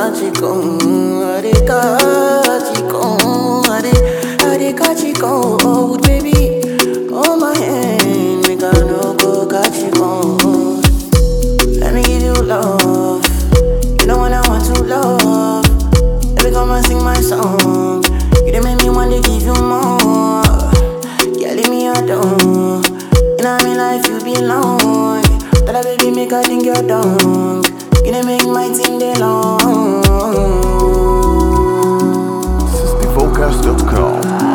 catch it cold, I dey catch it cold, I dey catch it cold, baby. Hold my hand, make I no go catch it cold. Let me give you love, you know when I want to love. Every time I sing my song, you dey make me want to give you more. Yeah, leave me alone. In my life you belong. Tell her baby make I think you're dumb. You dey make my thing dey long. This is Vocals.com.